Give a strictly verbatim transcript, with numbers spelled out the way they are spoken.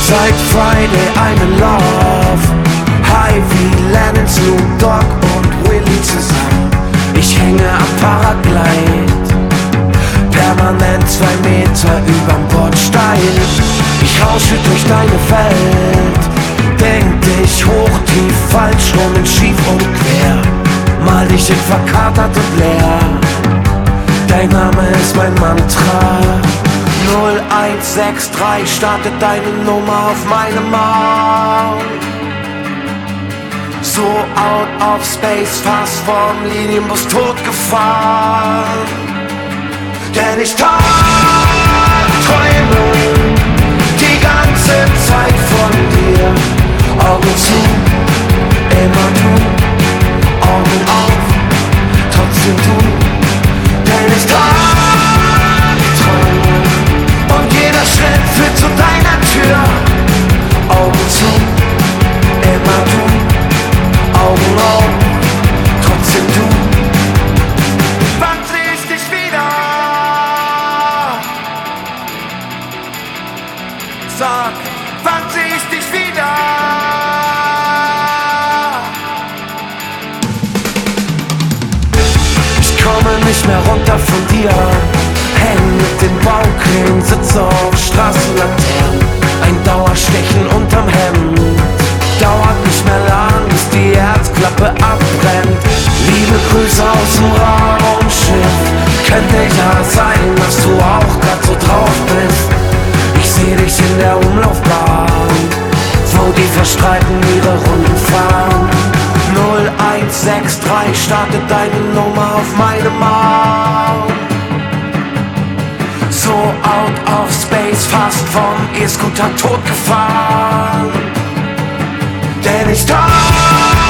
Seit Friday I'm in love. High wie Lennon, Snoop Dogg und Willie zusammen. Ich hänge am Paraglide, permanent zwei Meter überm Bordstein. Ich rausche durch deine Welt, denk dich hoch, tief, falsch rum, in schief und quer. Mal dich in verkatert und leer. Dein Name ist mein Mantra. null eins sechs drei startet deine Nummer auf meinem Maul. So out of space, fast vom Linienbus totgefahren. Denn ich träume die ganze Zeit von dir. Augen zu, immer du, Augen auf, trotzdem du. Denn ich träume und jeder Schritt führt zu deiner Tür. Augen zu, immer du, Augen auf, trotzdem du. Wann seh ich dich wieder? Sag, wann seh ich dich wieder? Ich komme nicht mehr runter von dir. Häng mit den Baukränen, sitze auf Straßenlaternen. Ein Dauerstechen unterm Hemd. Dauert nicht mehr lang, bis die Herzklappe abbrennt. Liebe Grüße aus dem Raumschiff. Könnte ja sein, dass du auch grad so drauf bist. Ich seh dich in der Umlaufbahn, wo die Verstreiten ihre Runden fahren. null eins sechs drei startet deine Nummer auf meinem Maul. So out of space, fast vom E-Scooter totgefahren. Denn ich träume